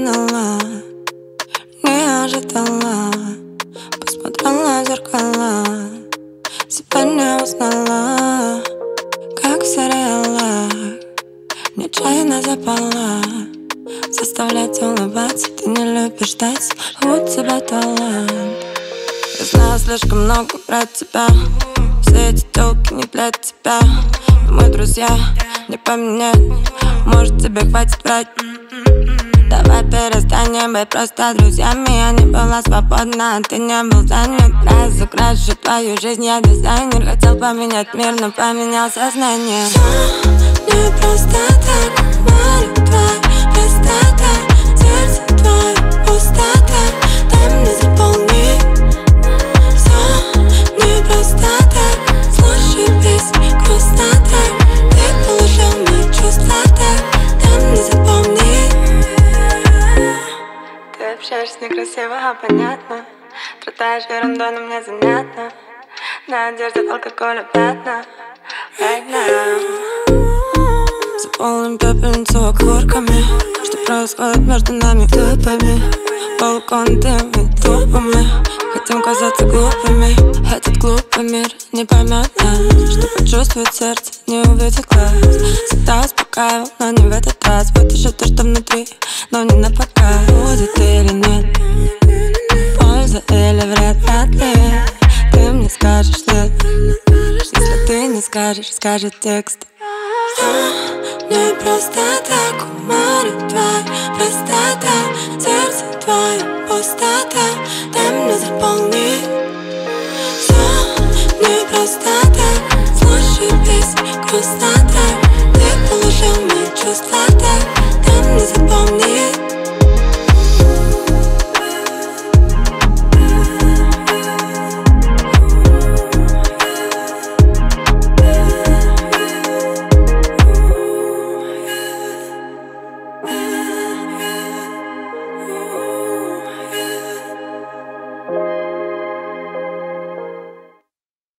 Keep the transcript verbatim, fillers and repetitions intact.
знала, не ожидала. Посмотрела в зеркала, себя не узнала. Как в сериалах, нечаянно запала. Заставлять улыбаться, ты не любишь ждать. У тебя талант. Я знаю слишком много про тебя. Все эти тёлки не для тебя. Мы друзья, не поменять. Может, тебе хватит врать. Давай перестанем быть просто друзьями. Я не была свободна, а ты не был занят. Разукрашу твою жизнь, я дизайнер. Хотел поменять мир, но поменял сознание. Всё не просто так, море твой, простота. Сердце твое, пустота, дай мне заполнить. Всё не просто так, слушай песни, грустно так. Ты положил мои чувства так, дай мне запомнить. Ты общаешься некрасиво, а понятно. Тротаешь ерундой, но мне занятно. На одежде алкоголя пятна. Right now. Заполним пепельницу окурками. Что происходит между нами тупыми? Балкон теми трупами. Хотим казаться глупыми. Этот глупый мир не поймет нас. Что почувствует сердце, не увидит глаз. Всегда успокаивал, но не в этот раз. Вот еще то, что внутри, но не на показ. Будет или нет, польза или вред, вряд ли. Ты мне скажешь нет. Если ты не скажешь, скажет текст. Не просто так, море твой, простота. Сердце твое, пустота, дай мне заполнить. Всё не просто так, слушай песни, грустно так. Ты положил мои чувства